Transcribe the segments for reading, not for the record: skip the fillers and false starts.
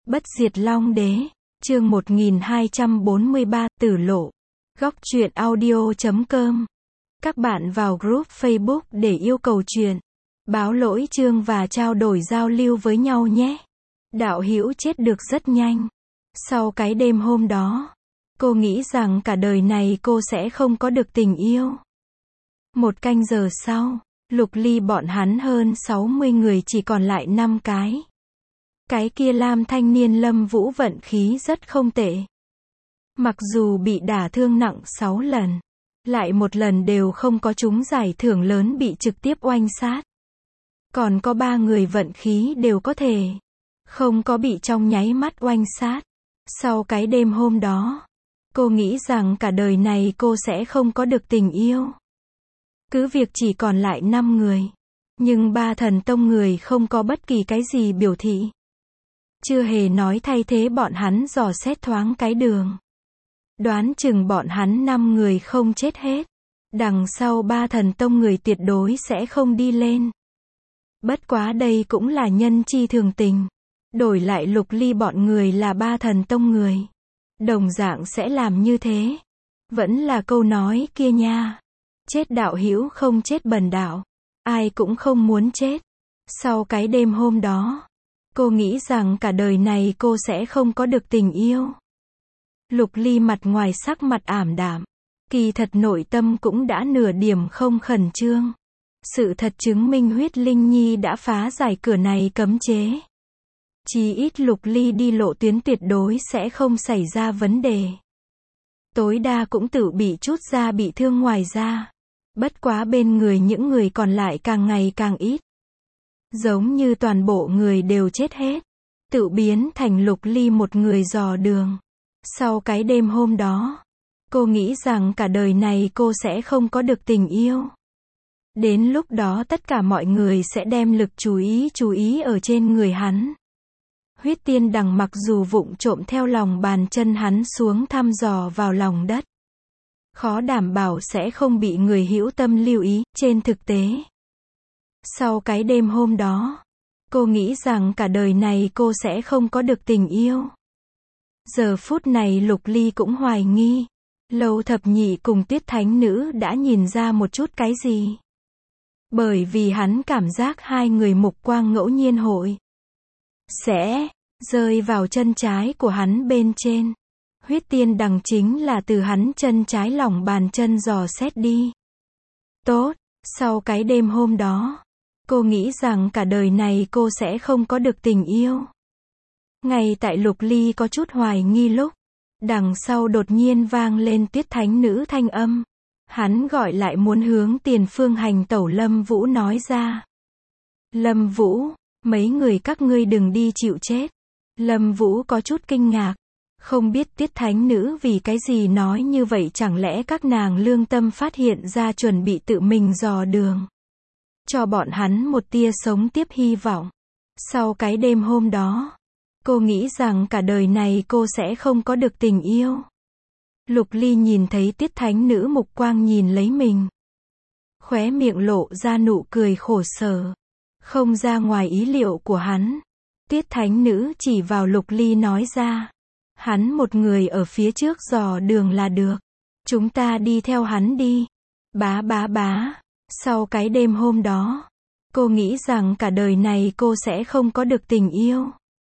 Bất diệt Long Đế, chương 1243, Tử Lộ. Góc truyện audio.com. Các bạn vào group Facebook để yêu cầu truyện, báo lỗi chương và trao đổi giao lưu với nhau nhé. Đạo hữu chết được rất nhanh. Sau cái đêm hôm đó, cô nghĩ rằng cả đời này cô sẽ không có được tình yêu. 1 canh giờ sau, Lục Ly bọn hắn hơn 60 người chỉ còn lại 5 cái. Cái kia Lam thanh niên Lâm Vũ vận khí rất không tệ. Mặc dù bị đả thương nặng 6 lần, lại một lần đều không có trúng giải thưởng lớn bị trực tiếp oanh sát. Còn có 3 người vận khí đều có thể không có bị trong nháy mắt oanh sát. Sau cái đêm hôm đó, cô nghĩ rằng cả đời này cô sẽ không có được tình yêu. Cứ việc chỉ còn lại 5 người, nhưng 3 thần tông người không có bất kỳ cái gì biểu thị. Chưa hề nói thay thế bọn hắn dò xét thoáng cái đường. Đoán chừng bọn hắn 5 người không chết hết. Đằng sau 3 thần tông người tuyệt đối sẽ không đi lên. Bất quá đây cũng là nhân chi thường tình. Đổi lại Lục Ly bọn người là 3 thần tông người, đồng dạng sẽ làm như thế. Vẫn là câu nói kia nha. Chết đạo hữu không chết bần đạo. Ai cũng không muốn chết. Sau cái đêm hôm đó, cô nghĩ rằng cả đời này cô sẽ không có được tình yêu. Lục Ly mặt ngoài sắc mặt ảm đạm, kỳ thật nội tâm cũng đã nửa điểm không khẩn trương. Sự thật chứng minh huyết linh nhi đã phá giải cửa này cấm chế. Chí ít Lục Ly đi lộ tuyến tuyệt đối sẽ không xảy ra vấn đề. Tối đa cũng tự bị chút ra bị thương ngoài ra. Bất quá bên người những người còn lại càng ngày càng ít. Giống như toàn bộ người đều chết hết. Tự biến thành Lục Ly một người dò đường. Sau cái đêm hôm đó, cô nghĩ rằng cả đời này cô sẽ không có được tình yêu. Đến lúc đó tất cả mọi người sẽ đem lực chú ý ở trên người hắn. Huyết tiên đằng mặc dù vụng trộm theo lòng bàn chân hắn xuống thăm dò vào lòng đất. Khó đảm bảo sẽ không bị người hữu tâm lưu ý, trên thực tế. Sau cái đêm hôm đó, cô nghĩ rằng cả đời này cô sẽ không có được tình yêu. Giờ phút này Lục Ly cũng hoài nghi. Lâu Thập Nhị cùng Tuyết Thánh Nữ đã nhìn ra một chút cái gì. Bởi vì hắn cảm giác hai người mục quang ngẫu nhiên hội sẽ rơi vào chân trái của hắn bên trên. Huyết tiên đằng chính là từ hắn chân trái lòng bàn chân dò xét đi. Tốt, sau cái đêm hôm đó, cô nghĩ rằng cả đời này cô sẽ không có được tình yêu. Ngay tại Lục Ly có chút hoài nghi lúc, đằng sau đột nhiên vang lên Tuyết Thánh Nữ thanh âm. Hắn gọi lại muốn hướng tiền phương hành tẩu Lâm Vũ nói ra. Lâm Vũ, mấy người các ngươi đừng đi chịu chết. Lâm Vũ có chút kinh ngạc. Không biết Tuyết Thánh Nữ vì cái gì nói như vậy, chẳng lẽ các nàng lương tâm phát hiện ra chuẩn bị tự mình dò đường. Cho bọn hắn một tia sống tiếp hy vọng. Sau cái đêm hôm đó, cô nghĩ rằng cả đời này cô sẽ không có được tình yêu. Lục Ly nhìn thấy Tuyết Thánh Nữ mục quang nhìn lấy mình. Khóe miệng lộ ra nụ cười khổ sở. Không ra ngoài ý liệu của hắn. Tuyết Thánh Nữ chỉ vào Lục Ly nói ra. Hắn một người ở phía trước dò đường là được. Chúng ta đi theo hắn đi. Bá bá bá. Sau cái đêm hôm đó, cô nghĩ rằng cả đời này cô sẽ không có được tình yêu.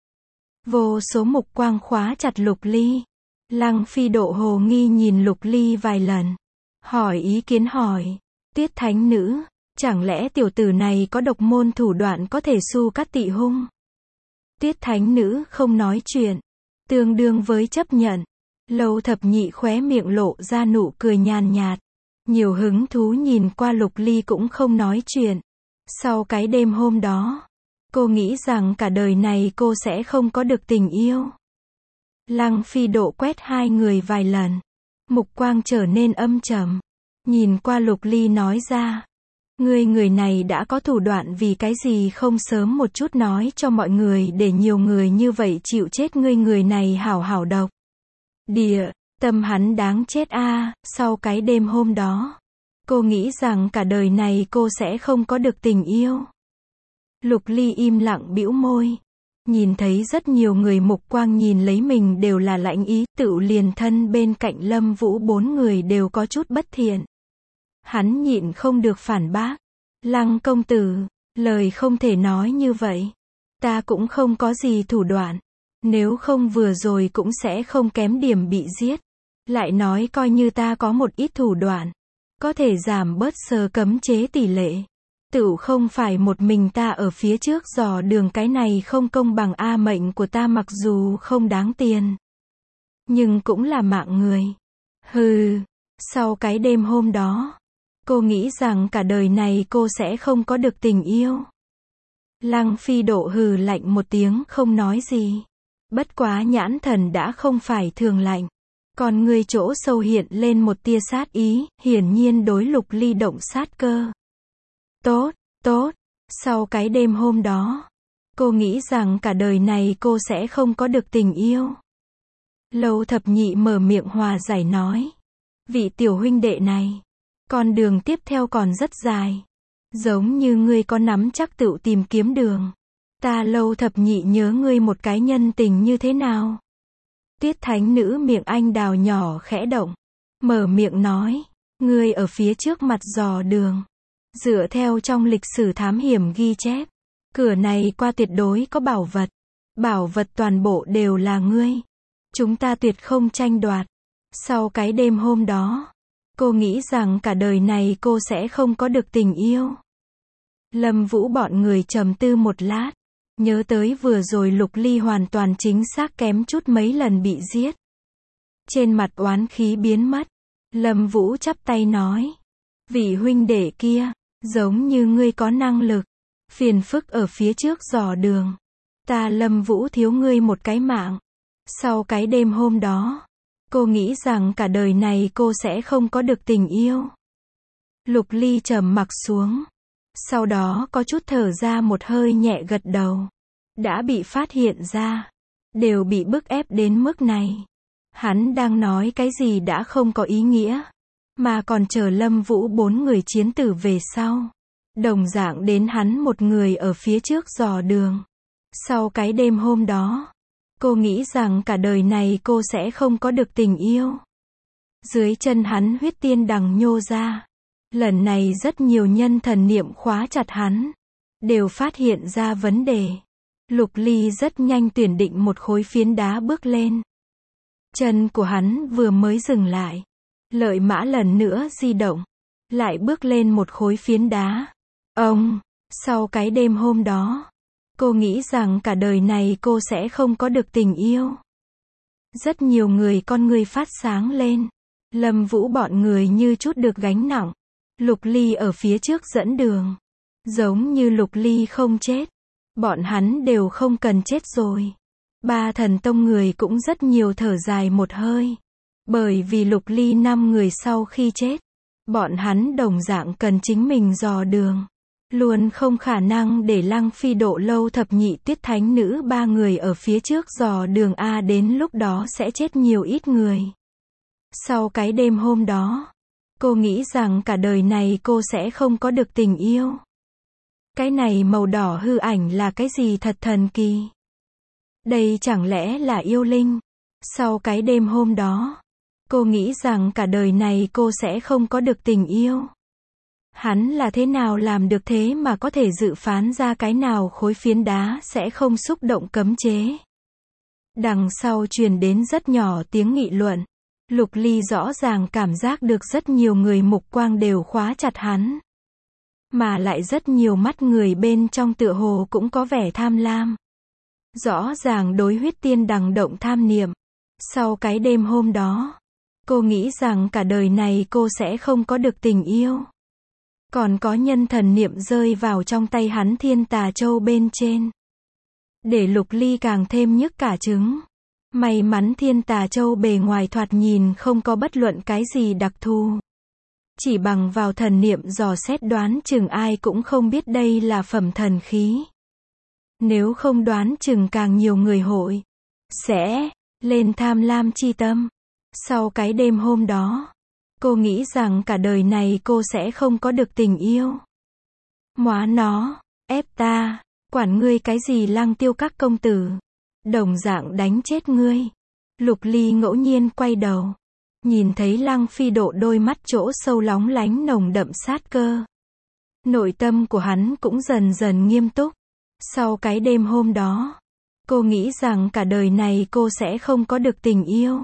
Vô số mục quang khóa chặt Lục Ly. Lăng Phi Độ hồ nghi nhìn Lục Ly vài lần. Hỏi ý kiến hỏi. Tuyết Thánh Nữ, chẳng lẽ tiểu tử này có độc môn thủ đoạn có thể su cắt tị hung? Tuyết Thánh Nữ không nói chuyện. Tương đương với chấp nhận. Lâu Thập Nhị khóe miệng lộ ra nụ cười nhàn nhạt. Nhiều hứng thú nhìn qua Lục Ly cũng không nói chuyện. Sau cái đêm hôm đó, cô nghĩ rằng cả đời này cô sẽ không có được tình yêu. Lăng Phi Độ quét hai người vài lần. Mục quang trở nên âm trầm. Nhìn qua Lục Ly nói ra. Người này đã có thủ đoạn, vì cái gì không sớm một chút nói cho mọi người để nhiều người như vậy chịu chết. Người này hảo độc. Địa, tâm hắn đáng chết a. Sau cái đêm hôm đó, cô nghĩ rằng cả đời này cô sẽ không có được tình yêu. Lục Ly im lặng bĩu môi. Nhìn thấy rất nhiều người mục quang nhìn lấy mình đều là lãnh ý, tựu liền thân bên cạnh Lâm Vũ 4 người đều có chút bất thiện. Hắn nhịn không được phản bác. Lăng công tử, lời không thể nói như vậy. Ta cũng không có gì thủ đoạn. Nếu không vừa rồi cũng sẽ không kém điểm bị giết. Lại nói coi như ta có một ít thủ đoạn. Có thể giảm bớt sờ cấm chế tỷ lệ. Tựu không phải một mình ta ở phía trước dò đường, cái này không công bằng a. Mệnh của ta mặc dù không đáng tiền. Nhưng cũng là mạng người. Hừ, sau cái đêm hôm đó. Cô nghĩ rằng cả đời này cô sẽ không có được tình yêu. Lăng Phi Độ hừ lạnh một tiếng không nói gì. Bất quá nhãn thần đã không phải thường lạnh. Còn người chỗ sâu hiện lên một tia sát ý, hiển nhiên đối Lục Ly động sát cơ. Tốt, tốt, sau cái đêm hôm đó, cô nghĩ rằng cả đời này cô sẽ không có được tình yêu. Lâu Thập Nhị mở miệng hòa giải nói. Vị tiểu huynh đệ này, con đường tiếp theo còn rất dài. Giống như ngươi có nắm chắc tự tìm kiếm đường. Ta Lâu Thập Nhị nhớ ngươi một cái nhân tình như thế nào? Tiết Thánh Nữ miệng anh đào nhỏ khẽ động. Mở miệng nói. Ngươi ở phía trước mặt dò đường. Dựa theo trong lịch sử thám hiểm ghi chép. Cửa này qua tuyệt đối có bảo vật. Bảo vật toàn bộ đều là ngươi. Chúng ta tuyệt không tranh đoạt. Sau cái đêm hôm đó, cô nghĩ rằng cả đời này cô sẽ không có được tình yêu. Lâm Vũ bọn người trầm tư một lát. Nhớ tới vừa rồi Lục Ly hoàn toàn chính xác kém chút mấy lần bị giết. Trên mặt oán khí biến mất. Lâm Vũ chắp tay nói. Vị huynh đệ kia, giống như ngươi có năng lực. Phiền phức ở phía trước dò đường. Ta Lâm Vũ thiếu ngươi một cái mạng. Sau cái đêm hôm đó, cô nghĩ rằng cả đời này cô sẽ không có được tình yêu. Lục Ly trầm mặc xuống. Sau đó có chút thở ra một hơi nhẹ gật đầu. Đã bị phát hiện ra. Đều bị bức ép đến mức này. Hắn đang nói cái gì đã không có ý nghĩa. Mà còn chờ Lâm Vũ 4 người chiến tử về sau. Đồng dạng đến hắn một người ở phía trước dò đường. Sau cái đêm hôm đó, cô nghĩ rằng cả đời này cô sẽ không có được tình yêu. Dưới chân hắn huyết tiên đằng nhô ra. Lần này rất nhiều nhân thần niệm khóa chặt hắn. Đều phát hiện ra vấn đề. Lục Ly rất nhanh tuyển định một khối phiến đá bước lên. Chân của hắn vừa mới dừng lại. Lợi mã lần nữa di động. Lại bước lên một khối phiến đá. Sau cái đêm hôm đó, cô nghĩ rằng cả đời này cô sẽ không có được tình yêu. Rất nhiều người con người phát sáng lên. Lâm Vũ bọn người như chút được gánh nặng. Lục Ly ở phía trước dẫn đường. Giống như Lục Ly không chết. Bọn hắn đều không cần chết rồi. Ba thần tông người cũng rất nhiều thở dài một hơi. Bởi vì Lục Ly 5 người sau khi chết. Bọn hắn đồng dạng cần chính mình dò đường. Luôn không khả năng để Lăng Phi Độ Lâu Thập Nhị Tiết Thánh Nữ 3 người ở phía trước dò đường a, đến lúc đó sẽ chết nhiều ít người. Sau cái đêm hôm đó, cô nghĩ rằng cả đời này cô sẽ không có được tình yêu. Cái này màu đỏ hư ảnh là cái gì thật thần kỳ. Đây chẳng lẽ là yêu linh? Sau cái đêm hôm đó, cô nghĩ rằng cả đời này cô sẽ không có được tình yêu. Hắn là thế nào làm được thế mà có thể dự phán ra cái nào khối phiến đá sẽ không xúc động cấm chế. Đằng sau truyền đến rất nhỏ tiếng nghị luận. Lục Ly rõ ràng cảm giác được rất nhiều người mục quang đều khóa chặt hắn. Mà lại rất nhiều mắt người bên trong tựa hồ cũng có vẻ tham lam. Rõ ràng đối huyết tiên đằng động tham niệm. Sau cái đêm hôm đó, cô nghĩ rằng cả đời này cô sẽ không có được tình yêu. Còn có nhân thần niệm rơi vào trong tay hắn Thiên Tà Châu bên trên. Để Lục Ly càng thêm nhức cả trứng. May mắn Thiên Tà Châu bề ngoài thoạt nhìn không có bất luận cái gì đặc thù. Chỉ bằng vào thần niệm dò xét đoán chừng ai cũng không biết đây là phẩm thần khí. Nếu không đoán chừng càng nhiều người hội sẽ lên tham lam chi tâm. Sau cái đêm hôm đó, cô nghĩ rằng cả đời này cô sẽ không có được tình yêu. Móa nó, ép ta, Quản ngươi cái gì Lăng Tiêu các công tử. Đồng dạng đánh chết ngươi. Lục Ly ngẫu nhiên quay đầu. Nhìn thấy Lăng Phi Độ đôi mắt chỗ sâu lóng lánh nồng đậm sát cơ. Nội tâm của hắn cũng dần dần nghiêm túc. Sau cái đêm hôm đó, cô nghĩ rằng cả đời này cô sẽ không có được tình yêu.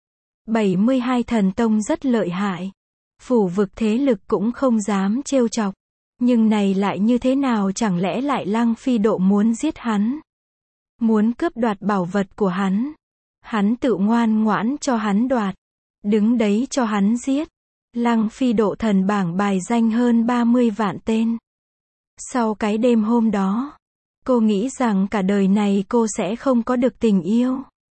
72 thần tông rất lợi hại. Phủ vực thế lực cũng không dám trêu chọc. Nhưng này lại như thế nào, chẳng lẽ lại Lăng Phi Độ muốn giết hắn? Muốn cướp đoạt bảo vật của hắn? Hắn tự ngoan ngoãn cho hắn đoạt. Đứng đấy cho hắn giết. Lăng Phi Độ thần bảng bài danh hơn 30 vạn tên. Sau cái đêm hôm đó, cô nghĩ rằng cả đời này cô sẽ không có được tình yêu.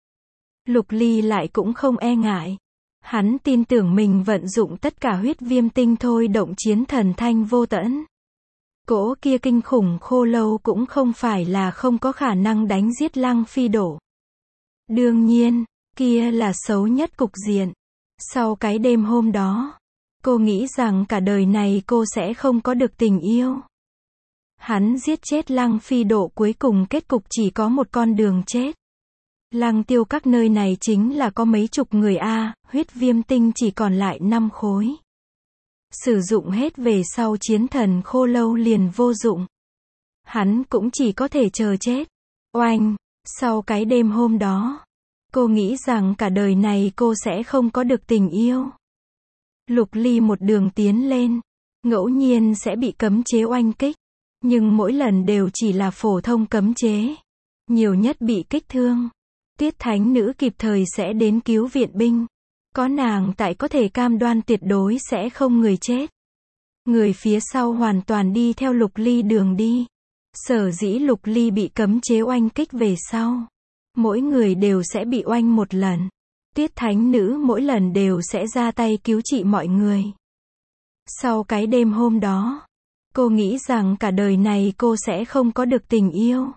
Lục Ly lại cũng không e ngại. Hắn tin tưởng mình vận dụng tất cả huyết viêm tinh thôi động chiến thần thanh vô tẫn. Cỗ kia kinh khủng khô lâu cũng không phải là không có khả năng đánh giết Lăng Phi Độ. Đương nhiên, kia là xấu nhất cục diện. Sau cái đêm hôm đó, cô nghĩ rằng cả đời này cô sẽ không có được tình yêu. Hắn giết chết Lăng Phi Độ, cuối cùng kết cục chỉ có một con đường chết. Lăng Tiêu các nơi này chính là có mấy chục người a, huyết viêm tinh chỉ còn lại 5 khối. Sử dụng hết về sau chiến thần khô lâu liền vô dụng. Hắn cũng chỉ có thể chờ chết. Oanh, sau cái đêm hôm đó, cô nghĩ rằng cả đời này cô sẽ không có được tình yêu. Lục Ly một đường tiến lên, ngẫu nhiên sẽ bị cấm chế oanh kích, nhưng mỗi lần đều chỉ là phổ thông cấm chế, nhiều nhất bị kích thương. Tuyết Thánh Nữ kịp thời sẽ đến cứu viện binh. Có nàng tại có thể cam đoan tuyệt đối sẽ không người chết. Người phía sau hoàn toàn đi theo Lục Ly đường đi. Sở dĩ Lục Ly bị cấm chế oanh kích về sau, mỗi người đều sẽ bị oanh một lần. Tuyết Thánh Nữ mỗi lần đều sẽ ra tay cứu trị mọi người. Sau cái đêm hôm đó, cô nghĩ rằng cả đời này cô sẽ không có được tình yêu.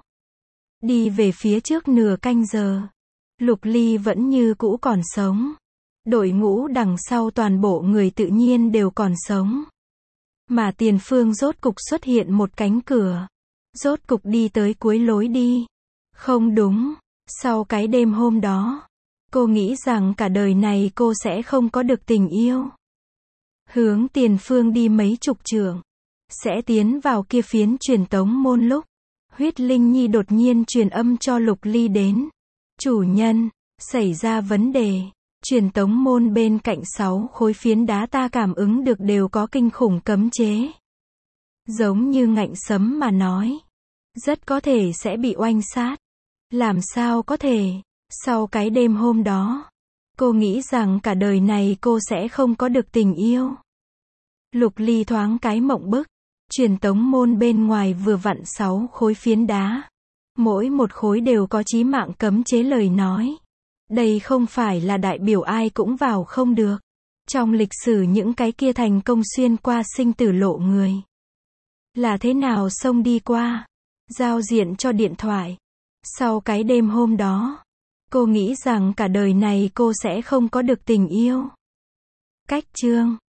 Đi về phía trước nửa canh giờ, Lục Ly vẫn như cũ còn sống. Đội ngũ đằng sau toàn bộ người tự nhiên đều còn sống. Mà tiền phương rốt cục xuất hiện một cánh cửa. Rốt cục đi tới cuối lối đi. Không đúng, sau cái đêm hôm đó, cô nghĩ rằng cả đời này cô sẽ không có được tình yêu. Hướng tiền phương đi mấy chục trượng, sẽ tiến vào kia phiến truyền tống môn lúc, Huyết Linh Nhi đột nhiên truyền âm cho Lục Ly đến. Chủ nhân, xảy ra vấn đề. Truyền tống môn bên cạnh 6 khối phiến đá ta cảm ứng được đều có kinh khủng cấm chế. Giống như ngạnh sấm mà nói. Rất có thể sẽ bị oanh sát. Làm sao có thể? Sau cái đêm hôm đó, cô nghĩ rằng cả đời này cô sẽ không có được tình yêu. Lục Ly thoáng cái mộng bức. Truyền tống môn bên ngoài vừa vặn 6 khối phiến đá. Mỗi một khối đều có chí mạng cấm chế lời nói. Đây không phải là đại biểu ai cũng vào không được. Trong lịch sử những cái kia thành công xuyên qua sinh tử lộ người. Là thế nào xông đi qua? Giao diện cho điện thoại. Sau cái đêm hôm đó, cô nghĩ rằng cả đời này cô sẽ không có được tình yêu. Cách chương